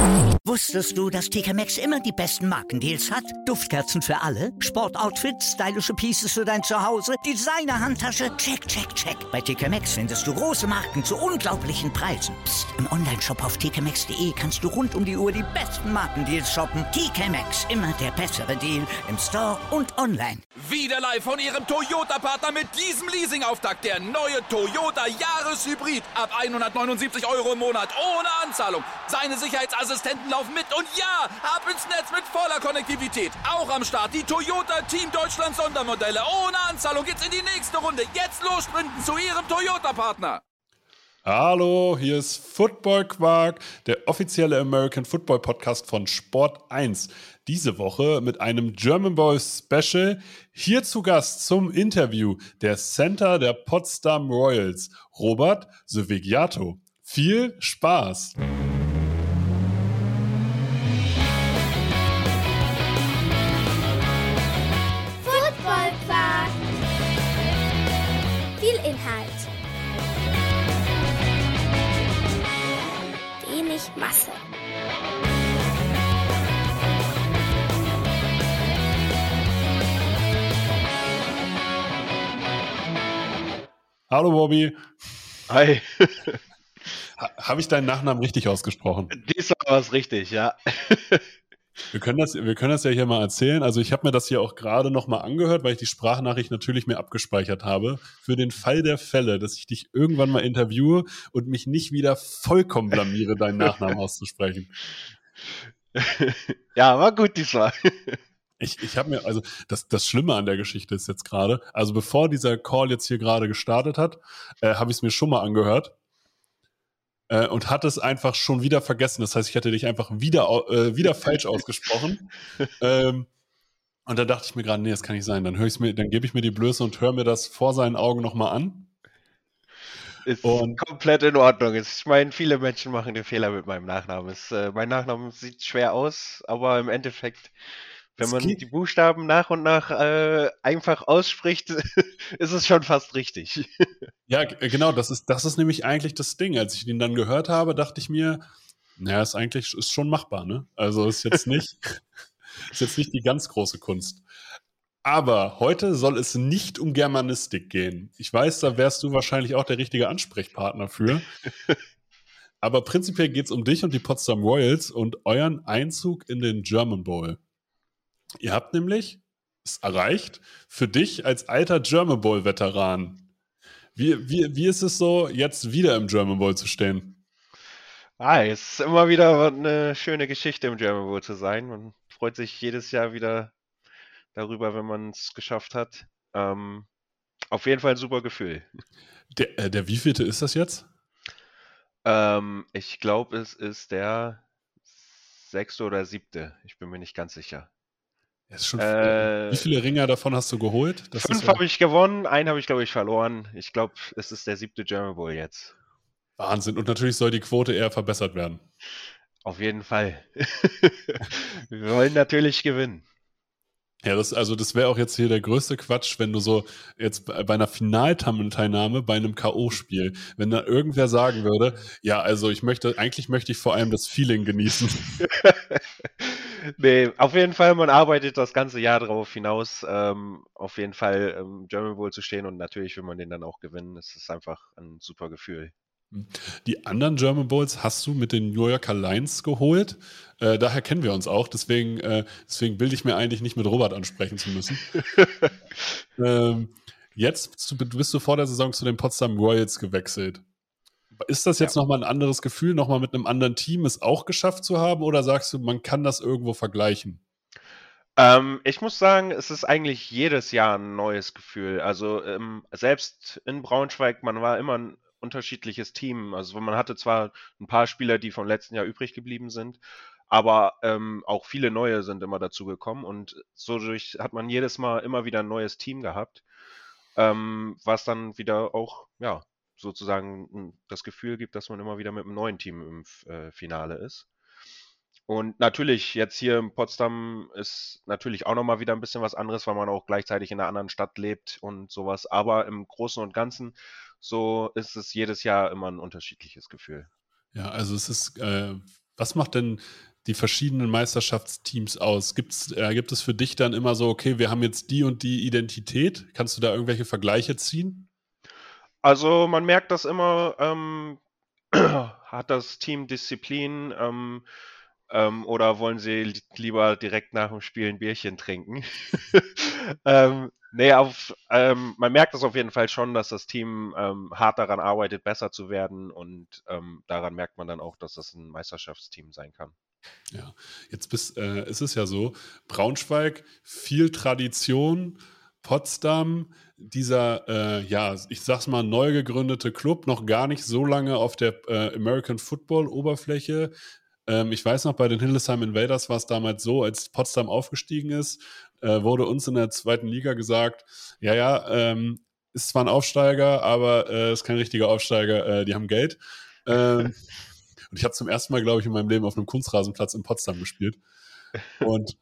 Wusstest du, dass TK Maxx immer die besten Markendeals hat? Duftkerzen für alle, Sportoutfits, stylische Pieces für dein Zuhause, Designer-Handtasche, check, check, check. Bei TK Maxx findest du große Marken zu unglaublichen Preisen. Psst. Im Onlineshop auf tkmaxx.de kannst du rund um die Uhr die besten Markendeals shoppen. TK Maxx, immer der bessere Deal im Store und online. Wieder live von Ihrem Toyota-Partner mit diesem Leasing-Auftakt. Der neue Toyota Jahreshybrid. Ab 179 € im Monat. Ohne Anzahlung. Seine Sicherheitsassistenten laufen mit. Und ja, ab ins Netz mit voller Konnektivität. Auch am Start die Toyota Team Deutschland Sondermodelle. Ohne Anzahlung geht's in die nächste Runde. Jetzt los sprinten zu Ihrem Toyota-Partner. Hallo, hier ist Football Quark, der offizielle American Football Podcast von Sport 1. Diese Woche mit einem German Bowl Special. Hier zu Gast zum Interview der Center der Potsdam Royals, Robert Sövigiato. Viel Spaß! Football Quark. Viel Inhalt. Wenig Masse. Hallo Bobby. Hi. Habe ich deinen Nachnamen richtig ausgesprochen? Diesmal war es richtig, ja. Wir können das ja hier mal erzählen. Also ich habe mir das hier auch gerade nochmal angehört, weil ich die Sprachnachricht natürlich mir abgespeichert habe. Für den Fall der Fälle, dass ich dich irgendwann mal interviewe und mich nicht wieder vollkommen blamiere, deinen Nachnamen auszusprechen. Ja, war gut diesmal. Ich habe mir, also das Schlimme an der Geschichte ist jetzt gerade, also bevor dieser Call jetzt hier gerade gestartet hat, habe ich es mir schon mal angehört. Und hatte es einfach schon wieder vergessen. Das heißt, ich hatte dich einfach wieder falsch ausgesprochen. Und da dachte ich mir gerade, nee, das kann nicht sein. Dann gebe ich mir die Blöße und höre mir das vor seinen Augen nochmal an. Ist komplett in Ordnung. Ich meine, viele Menschen machen den Fehler mit meinem Nachnamen. Mein Nachname sieht schwer aus, aber im Endeffekt, wenn man die Buchstaben nach und nach einfach ausspricht, ist es schon fast richtig. Ja, genau, das ist nämlich eigentlich das Ding. Als ich den dann gehört habe, dachte ich mir, naja, ist schon machbar, ne? Also ist jetzt nicht die ganz große Kunst. Aber heute soll es nicht um Germanistik gehen. Ich weiß, da wärst du wahrscheinlich auch der richtige Ansprechpartner für. Aber prinzipiell geht es um dich und die Potsdam Royals und euren Einzug in den German Bowl. Ihr habt nämlich es erreicht, für dich als alter German Bowl-Veteran. Wie ist es so, jetzt wieder im German Bowl zu stehen? Es ist immer wieder eine schöne Geschichte, im German Bowl zu sein. Man freut sich jedes Jahr wieder darüber, wenn man es geschafft hat. Auf jeden Fall ein super Gefühl. Der wievielte ist das jetzt? Ich glaube, es ist der 6. oder 7. Ich bin mir nicht ganz sicher. Ist schon wie viele Ringer davon hast du geholt? 5 habe ich gewonnen, einen habe ich, glaube ich, verloren. Ich glaube, es ist der 7. German Bowl jetzt. Wahnsinn. Und natürlich soll die Quote eher verbessert werden. Auf jeden Fall. Wir wollen natürlich gewinnen. Ja, das wäre auch jetzt hier der größte Quatsch, wenn du so jetzt bei einer Finalteilnahme bei einem K.O.-Spiel, wenn da irgendwer sagen würde, ja, also eigentlich möchte ich vor allem das Feeling genießen. Nee, auf jeden Fall, man arbeitet das ganze Jahr darauf hinaus, auf jeden Fall im German Bowl zu stehen und natürlich will man den dann auch gewinnen. Es ist einfach ein super Gefühl. Die anderen German Bowls hast du mit den New Yorker Lions geholt. Daher kennen wir uns auch. Deswegen bilde ich mir eigentlich nicht mit Robert ansprechen zu müssen. Jetzt bist du vor der Saison zu den Potsdam Royals gewechselt. Ist das jetzt nochmal ein anderes Gefühl, nochmal mit einem anderen Team es auch geschafft zu haben? Oder sagst du, man kann das irgendwo vergleichen? Ich muss sagen, es ist eigentlich jedes Jahr ein neues Gefühl. Also selbst in Braunschweig, man war immer ein unterschiedliches Team. Also man hatte zwar ein paar Spieler, die vom letzten Jahr übrig geblieben sind, aber auch viele neue sind immer dazu gekommen und so hat man jedes Mal immer wieder ein neues Team gehabt, was dann wieder auch, ja, sozusagen das Gefühl gibt, dass man immer wieder mit einem neuen Team im Finale ist. Und natürlich, jetzt hier in Potsdam ist natürlich auch nochmal wieder ein bisschen was anderes, weil man auch gleichzeitig in einer anderen Stadt lebt und sowas. Aber im Großen und Ganzen, so ist es jedes Jahr immer ein unterschiedliches Gefühl. Ja, also es ist Was macht denn die verschiedenen Meisterschaftsteams aus? Gibt es für dich dann immer so, okay, wir haben jetzt die und die Identität? Kannst du da irgendwelche Vergleiche ziehen? Also man merkt das immer, hat das Team Disziplin, oder wollen sie lieber direkt nach dem Spiel ein Bierchen trinken? Nee, man merkt das auf jeden Fall schon, dass das Team hart daran arbeitet, besser zu werden und daran merkt man dann auch, dass das ein Meisterschaftsteam sein kann. Ja, jetzt ist es ja so, Braunschweig, viel Tradition, Potsdam, dieser, ja, ich sag's mal, neu gegründete Club, noch gar nicht so lange auf der American Football-Oberfläche. Ich weiß noch, bei den Hildesheim Invaders war es damals so, als Potsdam aufgestiegen ist, wurde uns in der zweiten Liga gesagt, ja, ist zwar ein Aufsteiger, aber ist kein richtiger Aufsteiger, die haben Geld. Und ich habe zum ersten Mal, glaube ich, in meinem Leben auf einem Kunstrasenplatz in Potsdam gespielt. Und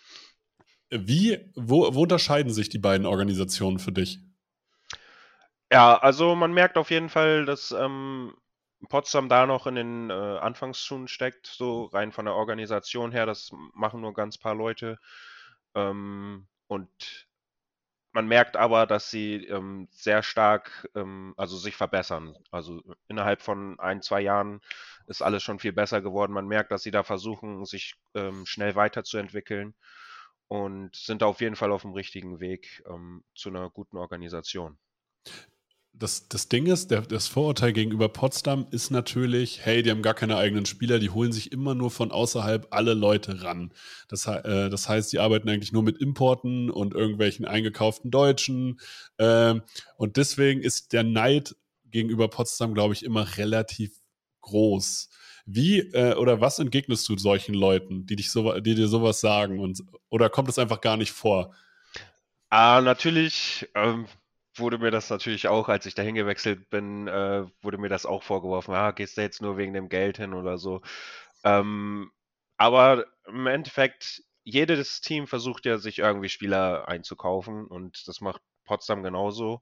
wo unterscheiden sich die beiden Organisationen für dich? Ja, also man merkt auf jeden Fall, dass Potsdam da noch in den Anfangsschuhen steckt, so rein von der Organisation her. Das machen nur ganz paar Leute. Und man merkt aber, dass sie sehr stark also sich verbessern. Also innerhalb von 1, 2 Jahren ist alles schon viel besser geworden. Man merkt, dass sie da versuchen, sich schnell weiterzuentwickeln und sind da auf jeden Fall auf dem richtigen Weg zu einer guten Organisation. Das Ding ist, das Vorurteil gegenüber Potsdam ist natürlich, hey, die haben gar keine eigenen Spieler, die holen sich immer nur von außerhalb alle Leute ran. Das heißt, die arbeiten eigentlich nur mit Importen und irgendwelchen eingekauften Deutschen. Und deswegen ist der Neid gegenüber Potsdam, glaube ich, immer relativ groß. Wie oder was entgegnest du solchen Leuten, die dir sowas sagen? Oder kommt es einfach gar nicht vor? Natürlich wurde mir das natürlich auch, als ich dahin gewechselt bin, wurde mir das auch vorgeworfen. Gehst du jetzt nur wegen dem Geld hin oder so? Ähm, aber im Endeffekt, jedes Team versucht ja, sich irgendwie Spieler einzukaufen und das macht Potsdam genauso.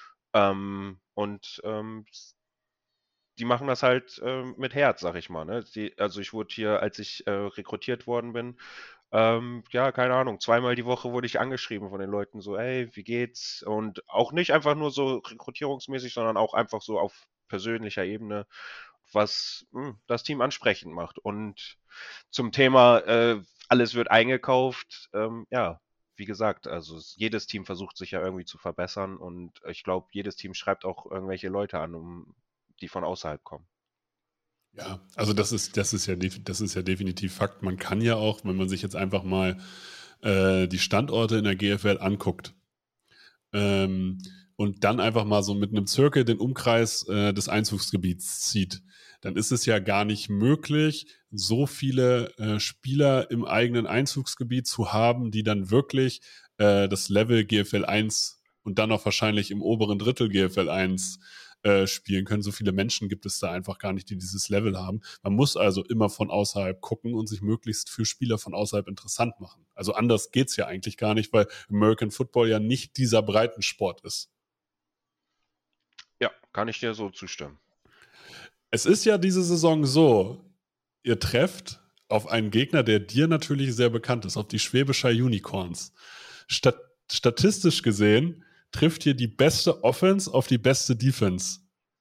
Und die machen das halt mit Herz, sag ich mal. Ne? Also ich wurde hier, als ich rekrutiert worden bin, ja, keine Ahnung, zweimal die Woche wurde ich angeschrieben von den Leuten so, ey, wie geht's? Und auch nicht einfach nur so rekrutierungsmäßig, sondern auch einfach so auf persönlicher Ebene, was das Team ansprechend macht. Und zum Thema, alles wird eingekauft, ja, wie gesagt, also jedes Team versucht sich ja irgendwie zu verbessern und ich glaube, jedes Team schreibt auch irgendwelche Leute an, die von außerhalb kommen. Ja, also das ist ja definitiv Fakt. Man kann ja auch, wenn man sich jetzt einfach mal die Standorte in der GFL anguckt ähm, und dann einfach mal so mit einem Zirkel den Umkreis des Einzugsgebiets zieht, dann ist es ja gar nicht möglich, so viele Spieler im eigenen Einzugsgebiet zu haben, die dann wirklich das Level GFL 1 und dann auch wahrscheinlich im oberen Drittel GFL 1 spielen können. So viele Menschen gibt es da einfach gar nicht, die dieses Level haben. Man muss also immer von außerhalb gucken und sich möglichst für Spieler von außerhalb interessant machen. Also anders geht's ja eigentlich gar nicht, weil American Football ja nicht dieser Breitensport ist. Ja, kann ich dir so zustimmen. Es ist ja diese Saison so, ihr trefft auf einen Gegner, der dir natürlich sehr bekannt ist, auf die Schwäbischer Unicorns. Statistisch gesehen trifft hier die beste Offense auf die beste Defense.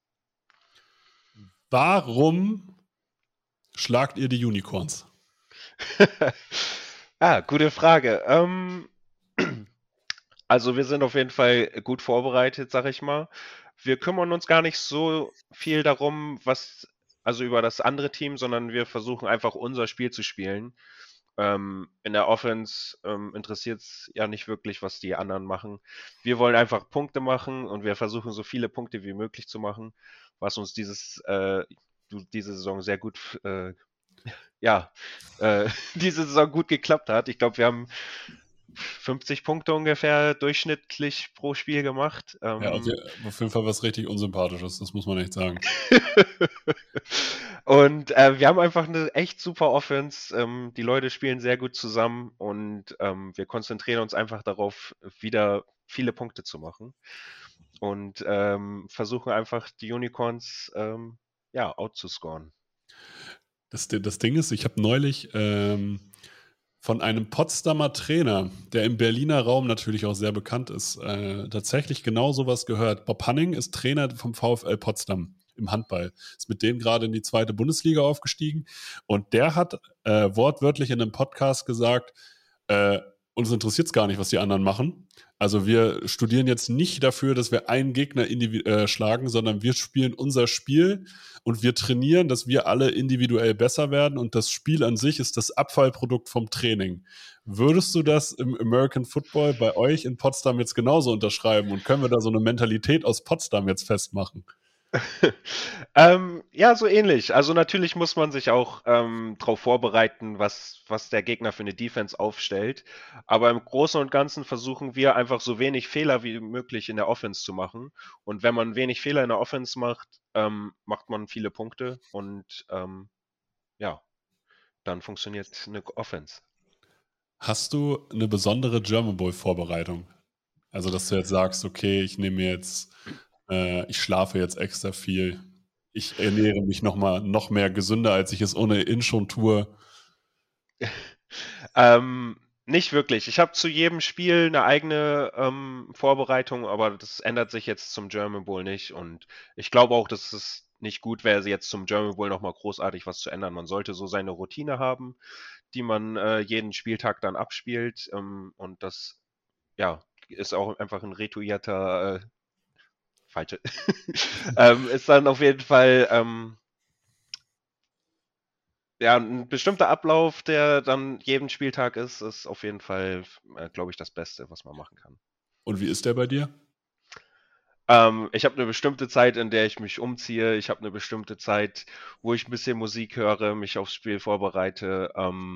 Warum schlagt ihr die Unicorns? Gute Frage. Also wir sind auf jeden Fall gut vorbereitet, sag ich mal. Wir kümmern uns gar nicht so viel darum, also über das andere Team, sondern wir versuchen einfach unser Spiel zu spielen. In der Offense interessiert es ja nicht wirklich, was die anderen machen. Wir wollen einfach Punkte machen und wir versuchen so viele Punkte wie möglich zu machen, was uns diese Saison sehr gut, ja, diese Saison gut geklappt hat. Ich glaube, wir haben 50 Punkte ungefähr durchschnittlich pro Spiel gemacht. Ja, auf jeden Fall was richtig Unsympathisches, das muss man echt sagen. Und wir haben einfach eine echt super Offense. Die Leute spielen sehr gut zusammen und wir konzentrieren uns einfach darauf, wieder viele Punkte zu machen und versuchen einfach die Unicorns ja, outzuscoren. Das Ding ist, ich habe neulich von einem Potsdamer Trainer, der im Berliner Raum natürlich auch sehr bekannt ist, tatsächlich genau sowas gehört. Bob Hanning ist Trainer vom VfL Potsdam im Handball. Ist mit denen gerade in die 2. Bundesliga aufgestiegen. Und der hat wortwörtlich in einem Podcast gesagt, uns interessiert es gar nicht, was die anderen machen. Also wir studieren jetzt nicht dafür, dass wir einen Gegner schlagen, sondern wir spielen unser Spiel und wir trainieren, dass wir alle individuell besser werden und das Spiel an sich ist das Abfallprodukt vom Training. Würdest du das im American Football bei euch in Potsdam jetzt genauso unterschreiben und können wir da so eine Mentalität aus Potsdam jetzt festmachen? Ja, so ähnlich. Also natürlich muss man sich auch darauf vorbereiten, was der Gegner für eine Defense aufstellt. Aber im Großen und Ganzen versuchen wir einfach so wenig Fehler wie möglich in der Offense zu machen. Und wenn man wenig Fehler in der Offense macht, macht man viele Punkte und ja, dann funktioniert eine Offense. Hast du eine besondere German Bowl Vorbereitung? Also, dass du jetzt sagst, okay, ich ich schlafe jetzt extra viel. Ich ernähre mich noch mehr gesünder, als ich es ohnehin schon tue. Nicht wirklich. Ich habe zu jedem Spiel eine eigene Vorbereitung, aber das ändert sich jetzt zum German Bowl nicht. Und ich glaube auch, dass es nicht gut wäre, jetzt zum German Bowl nochmal großartig was zu ändern. Man sollte so seine Routine haben, die man jeden Spieltag dann abspielt. Und das, ja, ist auch einfach ein rituierter falsche. Ist dann auf jeden Fall ja, ein bestimmter Ablauf, der dann jeden Spieltag ist auf jeden Fall, glaube ich, das Beste, was man machen kann. Und wie ist der bei dir? Ich habe eine bestimmte Zeit, in der ich mich umziehe. Ich habe eine bestimmte Zeit, wo ich ein bisschen Musik höre, mich aufs Spiel vorbereite.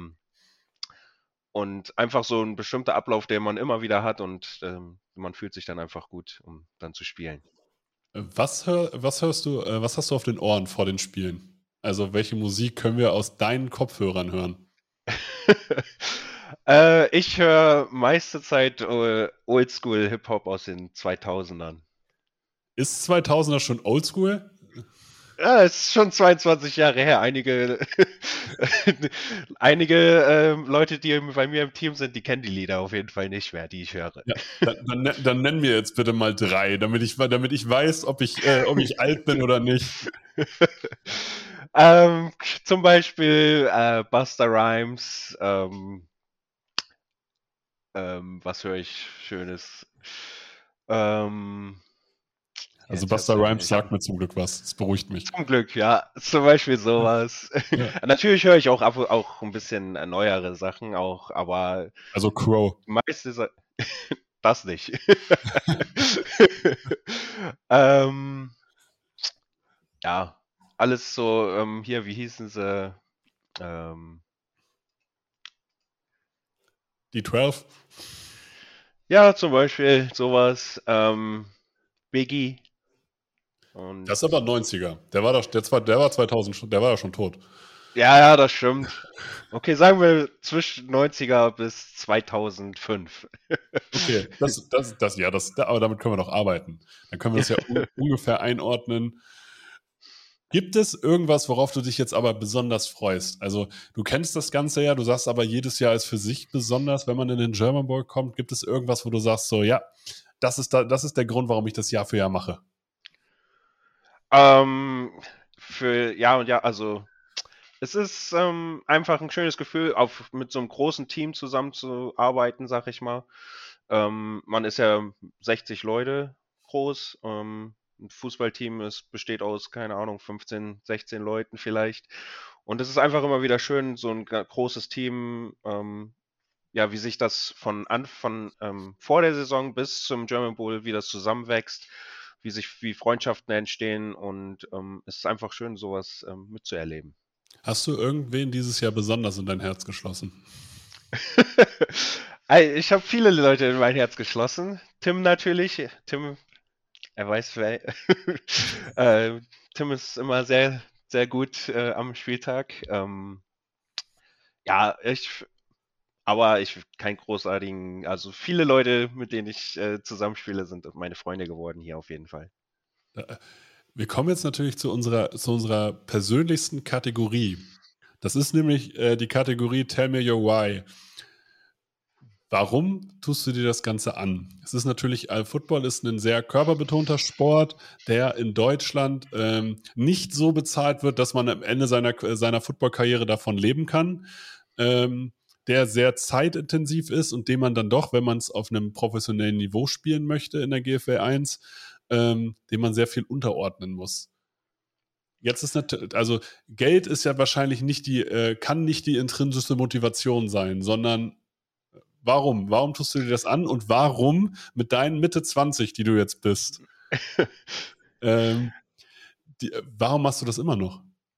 Und einfach so ein bestimmter Ablauf, den man immer wieder hat und man fühlt sich dann einfach gut, um dann zu spielen. Was hast du auf den Ohren vor den Spielen? Also welche Musik können wir aus deinen Kopfhörern hören? Ich höre meiste Zeit Oldschool Hip-Hop aus den 2000ern. Ist 2000er schon Oldschool? Ja, es ist schon 22 Jahre her. Einige Leute, die bei mir im Team sind, die kennen die Lieder auf jeden Fall nicht mehr, die ich höre. Ja, dann nenn mir jetzt bitte mal 3, damit ich weiß, ob ich alt bin oder nicht. Zum Beispiel Busta Rhymes. Was höre ich Schönes? Also Busta Rhymes sagt mir zum Glück was. Das beruhigt mich. Zum Glück, ja. Zum Beispiel sowas. Ja. Natürlich höre ich auch auch ein bisschen neuere Sachen auch, aber also Crow. Meistens das nicht. Ja, alles so, hier, wie hießen sie? Die 12? Ja, zum Beispiel sowas. Biggie. Und das ist aber 90er. Der war 2000 schon, der war ja schon tot. Ja, das stimmt. Okay, sagen wir zwischen 90er bis 2005. Okay, aber damit können wir doch arbeiten. Dann können wir das ja ungefähr einordnen. Gibt es irgendwas, worauf du dich jetzt aber besonders freust? Also du kennst das Ganze ja, du sagst aber, jedes Jahr ist für sich besonders, wenn man in den German Bowl kommt. Gibt es irgendwas, wo du sagst so, ja, das ist der Grund, warum ich das Jahr für Jahr mache? Also es ist einfach ein schönes Gefühl, mit so einem großen Team zusammenzuarbeiten, sag ich mal. Man ist ja 60 Leute groß. Ein Fußballteam besteht aus, keine Ahnung, 15, 16 Leuten vielleicht. Und es ist einfach immer wieder schön, so ein großes Team, wie sich das von vor der Saison bis zum German Bowl, wie das zusammenwächst, wie Freundschaften entstehen und es ist einfach schön, sowas mitzuerleben. Hast du irgendwen dieses Jahr besonders in dein Herz geschlossen? Ich habe viele Leute in mein Herz geschlossen. Tim natürlich. Tim, er weiß wer. Tim ist immer sehr, sehr gut am Spieltag. Aber ich keinen großartigen, also viele Leute, mit denen ich zusammenspiele, sind meine Freunde geworden hier auf jeden Fall. Wir kommen jetzt natürlich zu unserer persönlichsten Kategorie. Das ist nämlich die Kategorie Tell Me Your Why. Warum tust du dir das Ganze an? Es ist natürlich, Football ist ein sehr körperbetonter Sport, der in Deutschland nicht so bezahlt wird, dass man am Ende seiner Football-Karriere davon leben kann, der sehr zeitintensiv ist und den man dann doch, wenn man es auf einem professionellen Niveau spielen möchte in der GFL 1, dem man sehr viel unterordnen muss. Jetzt ist natürlich, also Geld ist ja wahrscheinlich nicht kann nicht die intrinsische Motivation sein, sondern warum? Warum tust du dir das an und warum mit deinen Mitte 20, die du jetzt bist, warum machst du das immer noch?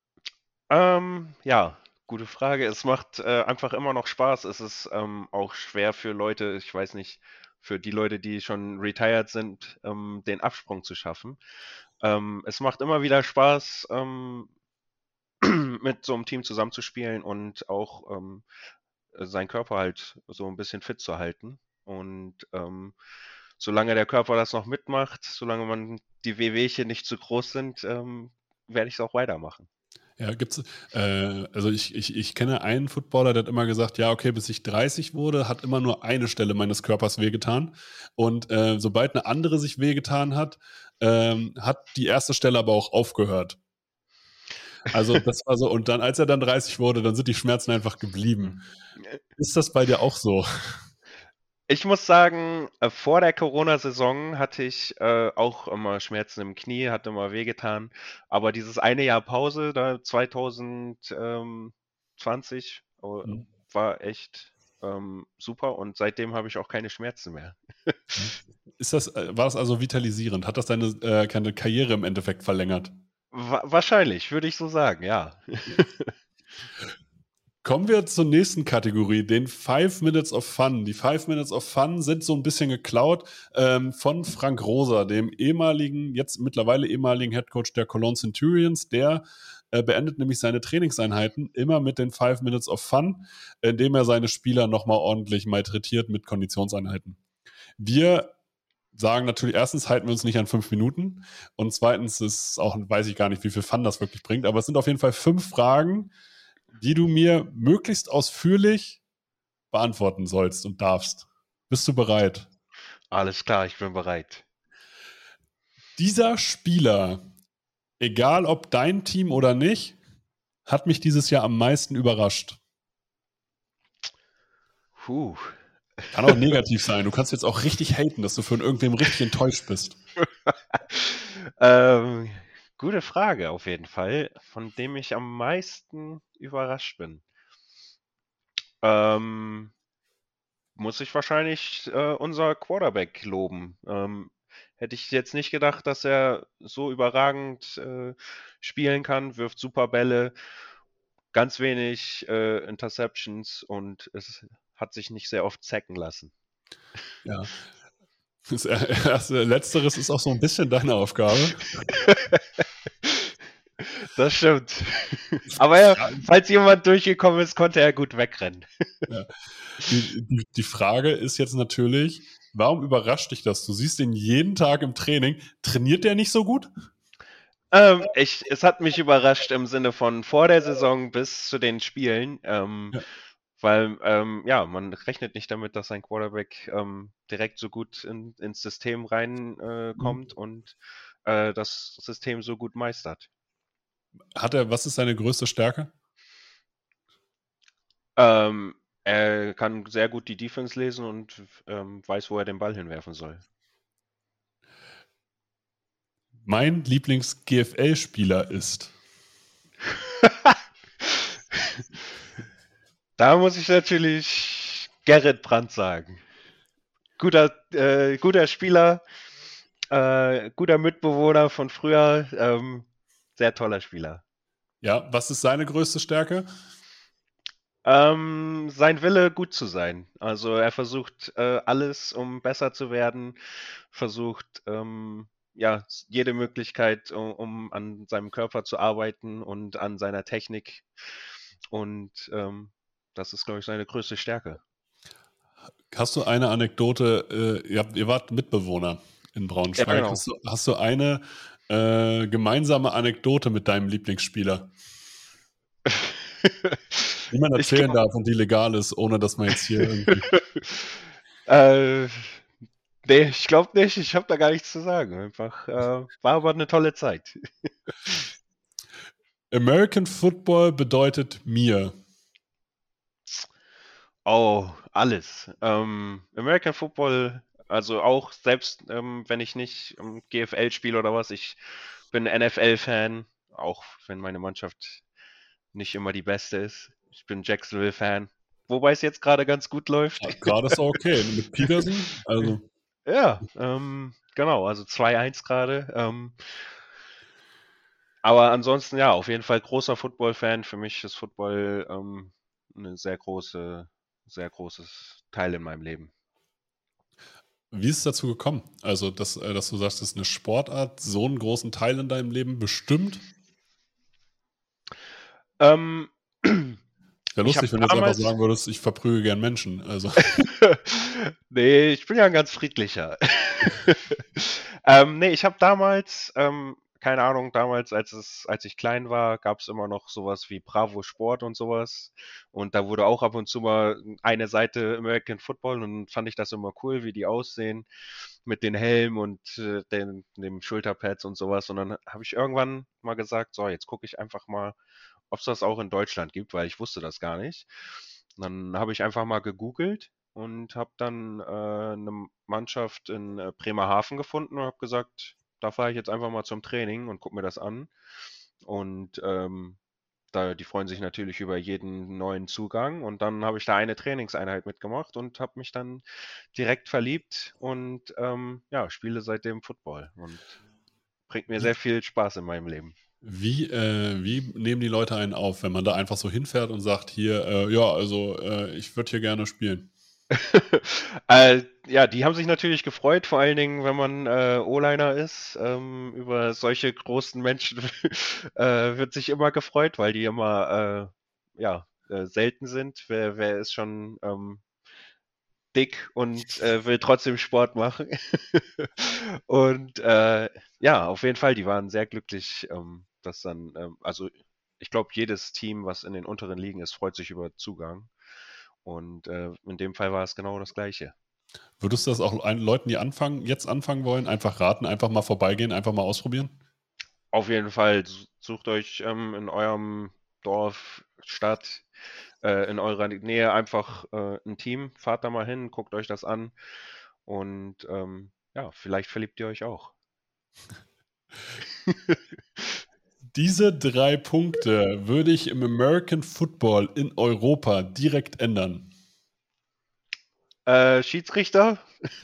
Ja, gute Frage. Es macht einfach immer noch Spaß. Es ist auch schwer für Leute, ich weiß nicht, für die Leute, die schon retired sind, den Absprung zu schaffen. Es macht immer wieder Spaß, mit so einem Team zusammenzuspielen und auch seinen Körper halt so ein bisschen fit zu halten. Und solange der Körper das noch mitmacht, solange die Wehwehchen nicht zu groß sind, werde ich es auch weitermachen. Ja, gibt's, also ich kenne einen Footballer, der hat immer gesagt, ja, okay, bis ich 30 wurde, hat immer nur eine Stelle meines Körpers wehgetan. Und sobald eine andere sich wehgetan hat, hat die erste Stelle aber auch aufgehört. Also das war so, und dann, als er dann 30 wurde, dann sind die Schmerzen einfach geblieben. Ist das bei dir auch so? Ich muss sagen, vor der Corona-Saison hatte ich auch immer Schmerzen im Knie, hatte immer wehgetan. Aber dieses eine Jahr Pause, da 2020, war echt super und seitdem habe ich auch keine Schmerzen mehr. War das also vitalisierend? Hat das deine Karriere im Endeffekt verlängert? Wahrscheinlich, würde ich so sagen, ja. Kommen wir zur nächsten Kategorie, den 5 Minutes of Fun. Die 5 Minutes of Fun sind so ein bisschen geklaut von Frank Rosa, dem mittlerweile ehemaligen Headcoach der Cologne Centurions. Der beendet nämlich seine Trainingseinheiten immer mit den 5 Minutes of Fun, indem er seine Spieler nochmal ordentlich malträtiert mit Konditionseinheiten. Wir sagen natürlich, erstens halten wir uns nicht an 5 Minuten und zweitens weiß ich gar nicht, wie viel Fun das wirklich bringt, aber es sind auf jeden Fall 5 Fragen, die du mir möglichst ausführlich beantworten sollst und darfst. Bist du bereit? Alles klar, ich bin bereit. Dieser Spieler, egal ob dein Team oder nicht, hat mich dieses Jahr am meisten überrascht. Kann auch negativ sein. Du kannst jetzt auch richtig haten, dass du von irgendwem richtig enttäuscht bist. Gute Frage auf jeden Fall, von dem ich am meisten überrascht bin. Muss ich wahrscheinlich unser Quarterback loben. Hätte ich jetzt nicht gedacht, dass er so überragend spielen kann, wirft super Bälle, ganz wenig Interceptions und es hat sich nicht sehr oft sacken lassen. Ja. Letzteres ist auch so ein bisschen deine Aufgabe. Das stimmt. Aber falls jemand durchgekommen ist, konnte er gut wegrennen. Ja. Die Frage ist jetzt natürlich, warum überrascht dich das? Du siehst ihn jeden Tag im Training. Trainiert der nicht so gut? Es hat mich überrascht im Sinne von vor der Saison bis zu den Spielen. Weil, man rechnet nicht damit, dass ein Quarterback direkt so gut ins System reinkommt und das System so gut meistert. Was ist seine größte Stärke? Er kann sehr gut die Defense lesen und weiß, wo er den Ball hinwerfen soll. Mein Lieblings-GFL-Spieler ist... Da muss ich natürlich Gerrit Brandt sagen. Guter Spieler, guter Mitbewohner von früher, sehr toller Spieler. Ja, was ist seine größte Stärke? Sein Wille, gut zu sein. Also er versucht alles, um besser zu werden, versucht jede Möglichkeit, um an seinem Körper zu arbeiten und an seiner Technik. Und das ist, glaube ich, seine größte Stärke. Hast du eine Anekdote, ihr wart Mitbewohner in Braunschweig, ja, genau. Hast du eine gemeinsame Anekdote mit deinem Lieblingsspieler? Die man Ich erzählen glaub, darf und die legal ist, ohne dass man jetzt hier irgendwie. äh, nee, ich glaube nicht. Ich habe da gar nichts zu sagen. Einfach, war aber eine tolle Zeit. American Football bedeutet mir. Oh, alles. American Football, also auch selbst wenn ich nicht GFL spiele oder was, ich bin NFL-Fan, auch wenn meine Mannschaft nicht immer die beste ist. Ich bin Jacksonville-Fan, wobei es jetzt gerade ganz gut läuft. Ja, gerade ist auch okay. Mit Peterson, also. Ja, genau, also 2-1 gerade. Aber ansonsten ja, auf jeden Fall großer Football-Fan. Für mich ist Football eine sehr großes Teil in meinem Leben. Wie ist es dazu gekommen? Also, dass du sagst, das ist eine Sportart, so einen großen Teil in deinem Leben bestimmt? Ähm, Wäre ich habe lustig, wenn du jetzt einfach damals, sagen würdest, ich verprüge gern Menschen. Also, nee, ich bin ja ein ganz friedlicher. Nee, ich habe damals, keine Ahnung, damals, als ich klein war, gab es immer noch sowas wie Bravo Sport und sowas. Und da wurde auch ab und zu mal eine Seite American Football und dann fand ich das immer cool, wie die aussehen mit den Helmen und dem Schulterpads und sowas. Und dann habe ich irgendwann mal gesagt, so, jetzt gucke ich einfach mal, ob es das auch in Deutschland gibt, weil ich wusste das gar nicht. Und dann habe ich einfach mal gegoogelt und habe dann eine Mannschaft in Bremerhaven gefunden und habe gesagt, da fahre ich jetzt einfach mal zum Training und gucke mir das an. Und die freuen sich natürlich über jeden neuen Zugang. Und dann habe ich da eine Trainingseinheit mitgemacht und habe mich dann direkt verliebt und ja, spiele seitdem Football und bringt mir sehr viel Spaß in meinem Leben. wie nehmen die Leute einen auf, wenn man da einfach so hinfährt und sagt, hier, ja, also ich würde hier gerne spielen? Ja, die haben sich natürlich gefreut, vor allen Dingen, wenn man O-Liner ist. Über solche großen Menschen wird sich immer gefreut, weil die immer ja, selten sind. Wer ist schon dick und will trotzdem Sport machen? Und ja, auf jeden Fall, die waren sehr glücklich, dass dann, also ich glaube, jedes Team, was in den unteren Ligen ist, freut sich über Zugang. Und in dem Fall war es genau das Gleiche. Würdest du das auch Leuten, die jetzt anfangen wollen, einfach raten, einfach mal vorbeigehen, einfach mal ausprobieren? Auf jeden Fall, sucht euch in eurem Dorf, Stadt, in eurer Nähe einfach ein Team, fahrt da mal hin, guckt euch das an und ja, vielleicht verliebt ihr euch auch. Diese 3 Punkte würde ich im American Football in Europa direkt ändern. Schiedsrichter?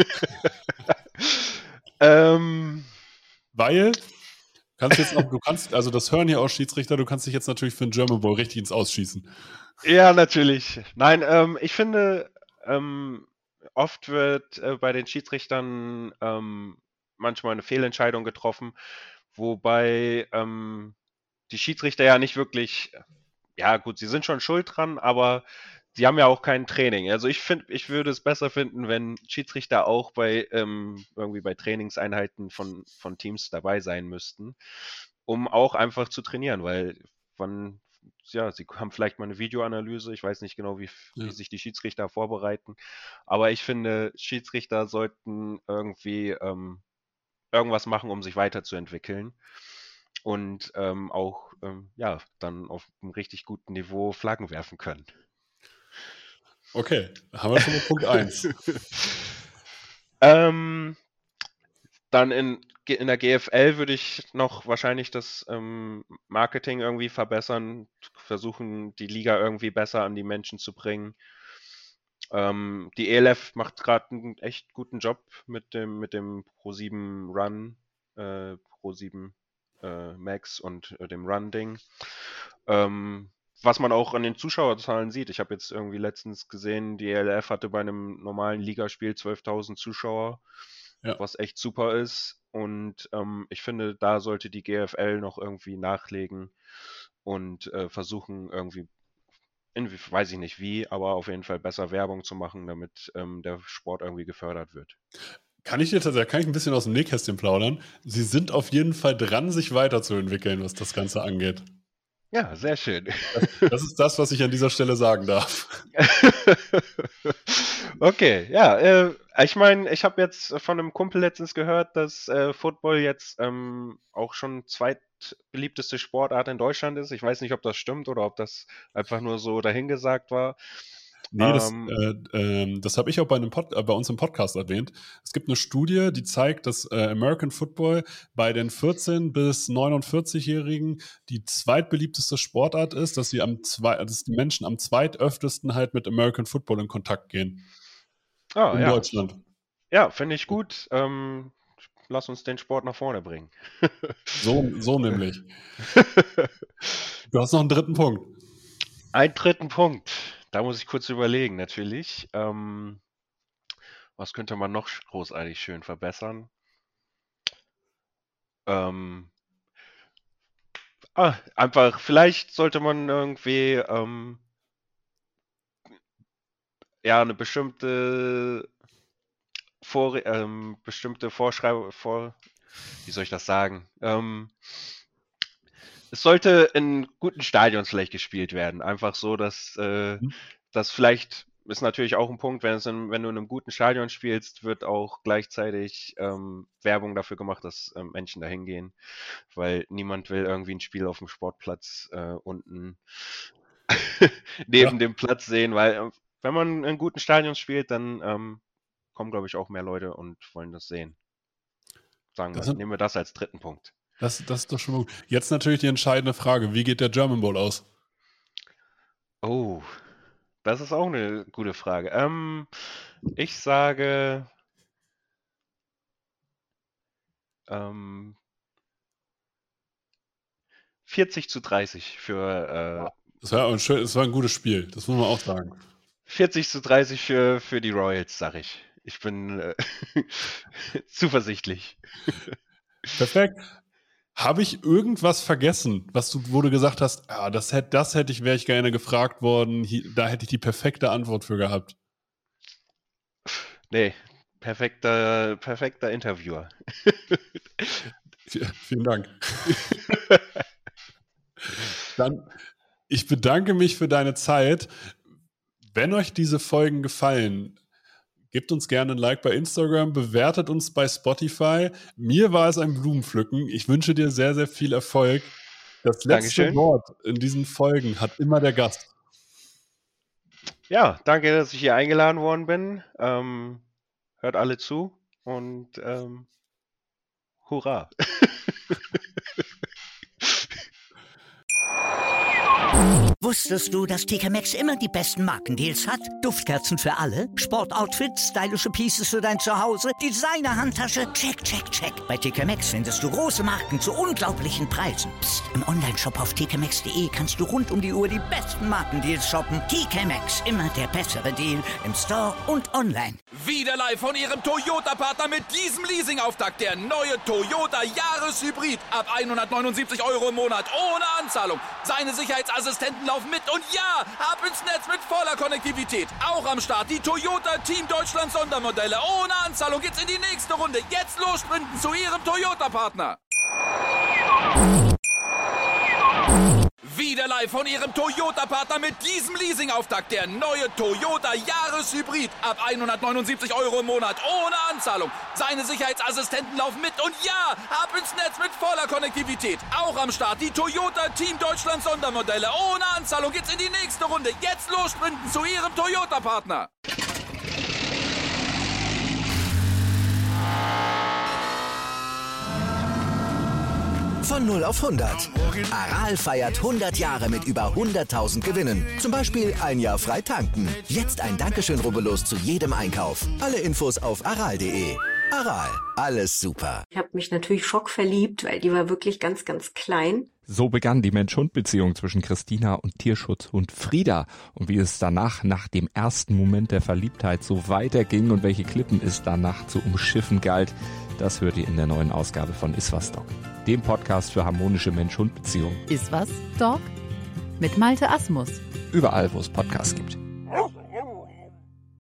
Weil, du kannst, also das hören hier auch Schiedsrichter, du kannst dich jetzt natürlich für den German Bowl richtig ins Ausschießen. Ja, natürlich. Nein, ich finde, oft wird bei den Schiedsrichtern manchmal eine Fehlentscheidung getroffen, wobei die Schiedsrichter ja nicht wirklich, ja gut, sie sind schon schuld dran, aber sie haben ja auch kein Training. Also ich würde es besser finden, wenn Schiedsrichter auch irgendwie bei Trainingseinheiten von Teams dabei sein müssten, um auch einfach zu trainieren, weil ja, sie haben vielleicht mal eine Videoanalyse, ich weiß nicht genau, wie sich die Schiedsrichter vorbereiten, aber ich finde, Schiedsrichter sollten irgendwie irgendwas machen, um sich weiterzuentwickeln und auch ja, dann auf einem richtig guten Niveau Flaggen werfen können. Okay, haben wir schon mal Punkt 1. Dann in der GFL würde ich noch wahrscheinlich das Marketing irgendwie verbessern, versuchen, die Liga irgendwie besser an die Menschen zu bringen. Die ELF macht gerade einen echt guten Job mit dem Pro7 Run, Pro7 Max und dem Run-Ding. Was man auch an den Zuschauerzahlen sieht. Ich habe jetzt irgendwie letztens gesehen, die ELF hatte bei einem normalen Ligaspiel 12.000 Zuschauer, Ja. was echt super ist. Und ich finde, da sollte die GFL noch irgendwie nachlegen und versuchen irgendwie, weiß ich nicht wie, aber auf jeden Fall besser Werbung zu machen, damit der Sport irgendwie gefördert wird. Kann ich ein bisschen aus dem Nähkästchen plaudern? Sie sind auf jeden Fall dran, sich weiterzuentwickeln, was das Ganze angeht. Ja, sehr schön. Das ist das, was ich an dieser Stelle sagen darf. Okay, ja, ich meine, ich habe jetzt von einem Kumpel letztens gehört, dass Football jetzt auch schon zweitbeliebteste Sportart in Deutschland ist. Ich weiß nicht, ob das stimmt oder ob das einfach nur so dahingesagt war. Nee, das habe ich auch bei uns im Podcast erwähnt. Es gibt eine Studie, die zeigt, dass American Football bei den 14- bis 49-Jährigen die zweitbeliebteste Sportart ist, dass die Menschen am zweitöftesten halt mit American Football in Kontakt gehen. In Deutschland. Ja, finde ich gut. Lass uns den Sport nach vorne bringen. So nämlich. Du hast noch einen dritten Punkt. Einen dritten Punkt. Da muss ich kurz überlegen, natürlich. Was könnte man noch großartig schön verbessern? Einfach, vielleicht sollte man irgendwie eine bestimmte wie soll ich das sagen? Es sollte in guten Stadions vielleicht gespielt werden. Einfach so, dass das vielleicht ist natürlich auch ein Punkt, wenn du in einem guten Stadion spielst, wird auch gleichzeitig Werbung dafür gemacht, dass Menschen dahin gehen, weil niemand will irgendwie ein Spiel auf dem Sportplatz unten neben dem Platz sehen, weil wenn man in guten Stadions spielt, dann kommen, glaube ich, auch mehr Leute und wollen das sehen. Nehmen wir das als dritten Punkt. Das ist doch schon gut. Jetzt natürlich die entscheidende Frage. Wie geht der German Bowl aus? Oh, das ist auch eine gute Frage. Ich sage 40-30 für... Das war ein gutes Spiel, das muss man auch sagen. 40-30 für die Royals, sag ich. Ich bin zuversichtlich. Perfekt. Habe ich irgendwas vergessen, wo du gesagt hast, wäre ich gerne gefragt worden, da hätte ich die perfekte Antwort für gehabt? Nee, perfekter Interviewer. Vielen Dank. Dann, ich bedanke mich für deine Zeit. Wenn euch diese Folgen gefallen, gebt uns gerne ein Like bei Instagram, bewertet uns bei Spotify. Mir war es ein Blumenpflücken. Ich wünsche dir sehr, sehr viel Erfolg. Das letzte Wort in diesen Folgen hat immer der Gast. Ja, danke, dass ich hier eingeladen worden bin. Hört alle zu und hurra! Wusstest du, dass TK Maxx immer die besten Markendeals hat? Duftkerzen für alle, Sportoutfits, stylische Pieces für dein Zuhause, Designer-Handtasche, check, check, check. Bei TK Maxx findest du große Marken zu unglaublichen Preisen. Psst. Im Onlineshop auf tkmaxx.de kannst du rund um die Uhr die besten Markendeals shoppen. TK Maxx, immer der bessere Deal im Store und online. Wieder live von ihrem Toyota-Partner mit diesem Leasing-Auftakt. Der neue Toyota Jahreshybrid. Ab 179 € im Monat ohne Anzahlung. Seine Sicherheitsassistenten laufen mit und ja, ab ins Netz mit voller Konnektivität. Auch am Start die Toyota Team Deutschland Sondermodelle. Ohne Anzahlung geht's in die nächste Runde. Jetzt los sprinten zu ihrem Toyota-Partner. Wieder live von ihrem Toyota-Partner mit diesem Leasing-Auftakt. Der neue Toyota Jahreshybrid. Ab 179 € im Monat ohne Anzahlung. Seine Sicherheitsassistenten laufen mit und ja, ab ins Netz mit voller Konnektivität. Auch am Start die Toyota Team Deutschland Sondermodelle. Ohne Anzahlung geht's in die nächste Runde. Jetzt los sprinten zu ihrem Toyota-Partner. Von 0 auf 100. Aral feiert 100 Jahre mit über 100.000 Gewinnen. Zum Beispiel ein Jahr frei tanken. Jetzt ein Dankeschön, rubbellos zu jedem Einkauf. Alle Infos auf aral.de. Aral, alles super. Ich habe mich natürlich schockverliebt, weil die war wirklich ganz, ganz klein. So begann die Mensch-Hund-Beziehung zwischen Christina und Tierschutzhund Frieda. Und wie es danach, nach dem ersten Moment der Verliebtheit, so weiterging und welche Klippen es danach zu umschiffen galt, das hört ihr in der neuen Ausgabe von Iswas Dog, dem Podcast für harmonische Mensch-Hund-Beziehungen. Iswas Dog? Mit Malte Asmus. Überall, wo es Podcasts gibt.